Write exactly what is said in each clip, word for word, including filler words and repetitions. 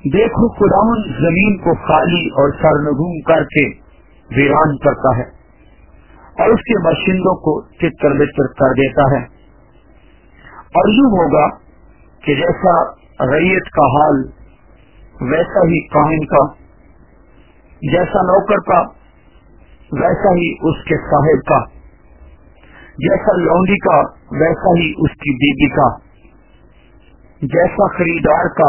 دیکھو خداوند زمین کو خالی اور سرنگون کر کے ویران کرتا ہے اور اس کے باشندوں کو تتر بتر کر دیتا ہے. اور یوں ہوگا کہ جیسا رعیت کا حال ویسا ہی کاہن کا، جیسا نوکر کا ویسا ہی اس کے صاحب کا، جیسا لونڈی کا ویسا ہی اس کی بیوی کا، جیسا خریدار کا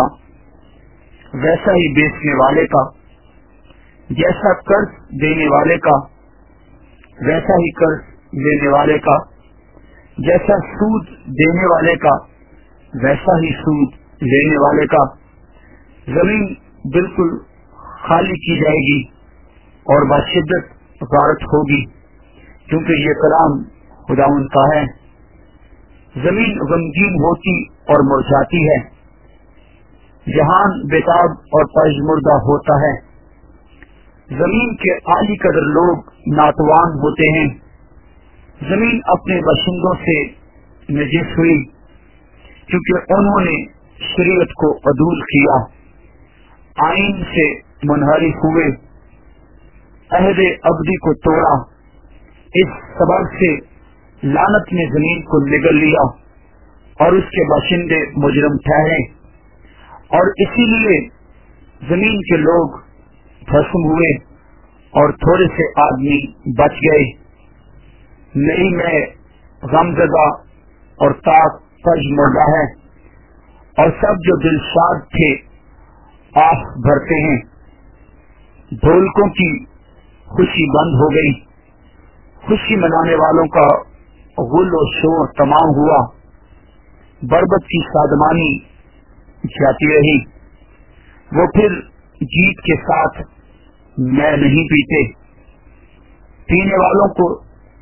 ویسا ہی بیچنے والے کا، جیسا قرض دینے والے کا ویسا ہی قرض لینے والے کا، جیسا سود دینے والے کا ویسا ہی سود لینے والے کا. زمین بالکل خالی کی جائے گی اور بشدت غارت ہوگی، کیونکہ یہ کلام خداوند کا ہے. زمین غمگین ہوتی اور مرجھاتی ہے، جہان بےتاب اور پژمردہ ہوتا ہے. زمین کے عالی قدر لوگ ناتوان ہوتے ہیں. زمین اپنے باشندوں سے نجس ہوئی کیونکہ انہوں نے شریعت کو عدول کیا، آئین سے منحرف ہوئے، عہد ابدی کو توڑا. اس سبب سے لعنت نے زمین کو نگل لیا اور اس کے باشندے مجرم ٹھہرے، اور اسی لیے زمین کے لوگ بھسم ہوئے اور تھوڑے سے آدمی بچ گئے. نئی میں غم زدہ اور تاک پج مردہ ہے، اور سب جو دلشاد تھے آہ بھرتے ہیں. ڈھولکوں کی خوشی بند ہو گئی، خوشی منانے والوں کا غل و شور تمام ہوا. بربت کی شادمانی جاتی رہی، وہ پھر جیت کے ساتھ میں نہیں پیتے. پینے والوں کو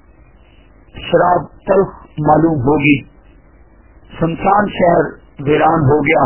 شراب تلخ معلوم ہوگی. سنسان شہر ویران ہو گیا،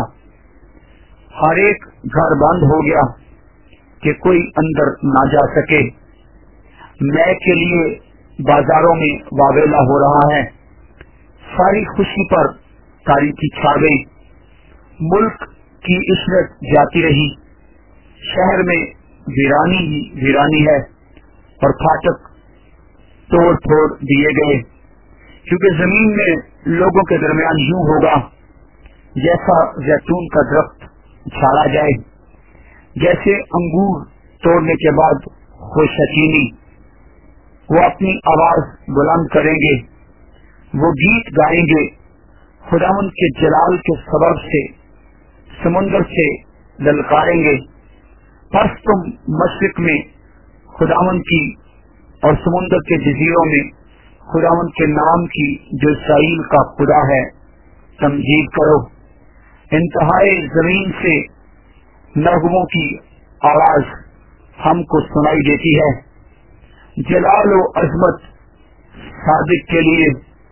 ہر ایک گھر بند ہو گیا کہ کوئی اندر نہ جا سکے. میں کے لیے بازاروں میں واویلا ہو رہا ہے، ساری خوشی پر تاریکی چھا گئی. ملک کی عشرت جاتی رہی، شہر میں ویرانی ہی ویرانی ہے اور پھاٹک توڑ پھوڑ دیے گئے. کیونکہ زمین میں لوگوں کے درمیان یوں ہوگا جیسا زیتون کا درخت جھاڑا جائے، جیسے انگور توڑنے کے بعد خوشچینی. وہ اپنی آواز بلند کریں گے، وہ گیت گائیں گے، خداوند کے جلال کے سبب سے سمندر سے للکاریں گے. پس تم مشرق میں خداوند کی اور سمندر کے جزیروں میں خداوند کے نام کی جو اسرائیل کا خدا ہے تمجید کرو. انتہائی زمین سے نغموں کی آواز ہم کو سنائی دیتی ہے. جلال و عظمت صادق کے لیے.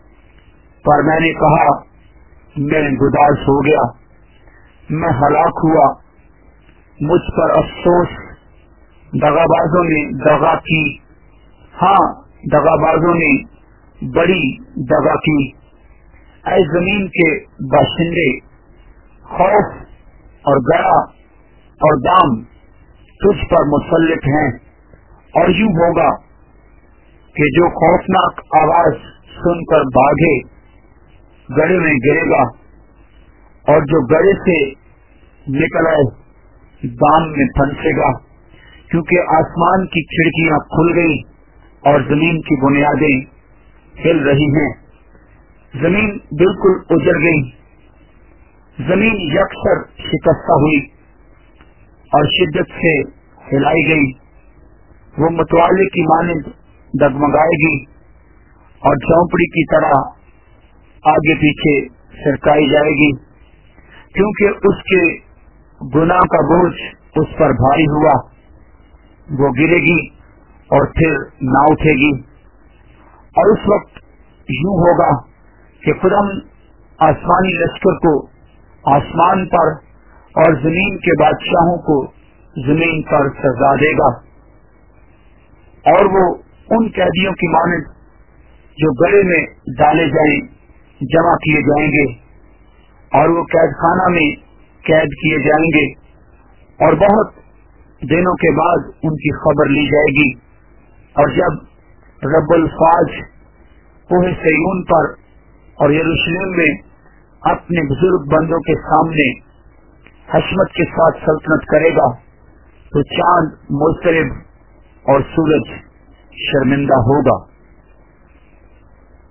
پر میں نے کہا میں گداز ہو گیا، میں ہلاک ہوا، مجھ پر افسوس. دغابازوں نے دغا کی، ہاں دغابازوں نے بڑی دغا کی. اے زمین کے باشندے، خوف اور گڑا اور دام تجھ پر مسلط ہیں. اور یوں ہوگا کہ جو خوفناک آواز سن کر بھاگے گڑے میں گرے گا، اور جو گڑے سے نکل آئے دام میں پھنسے گا. کیونکہ آسمان کی کھڑکیاں کھل گئی اور زمین کی بنیادیں ہل رہی ہیں. زمین بالکل اجڑ گئی، زمین یکسر شکستہ ہوئی اور شدت سے ہلائی گئی. وہ متوالے کی مانند ڈگمگائے گی اور جھونپڑی کی طرح آگے پیچھے سرکائی جائے گی، کیونکہ اس کے گناہ کا بوجھ اس پر بھاری ہوا. وہ گرے گی اور پھر نہ اٹھے گی. اور اس وقت یوں ہوگا کہ خدا آسمانی لشکر کو آسمان پر اور زمین کے بادشاہوں کو زمین پر سزا دے گا. اور وہ ان قیدیوں کی مانند جو گڑے میں ڈالے جائیں جمع کیے جائیں گے، اور وہ قید خانہ میں قید کیے جائیں گے، اور بہت دنوں کے بعد ان کی خبر لی جائے گی، اور جب رب الفاظ کوہ سیون پر اور یروشلم میں اپنے بزرگ بندوں کے سامنے حشمت کے ساتھ سلطنت کرے گا تو چاند مضطرب اور سورج شرمندہ ہوگا۔